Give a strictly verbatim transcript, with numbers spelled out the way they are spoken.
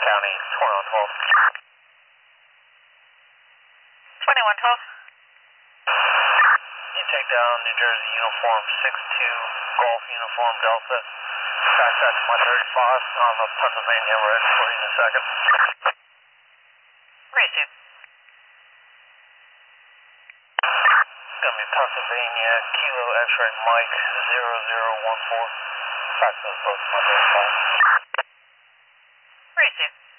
County, twenty-one twelve. twenty-one twelve. You take down New Jersey uniform six two, Golf uniform Delta. Back back to my thirty-five on the Pennsylvania red for you in a second. Receive. It's going to be Pennsylvania, Kilo X-ray Mike zero zero one four. Back to those boats, my thirty-five. Receive.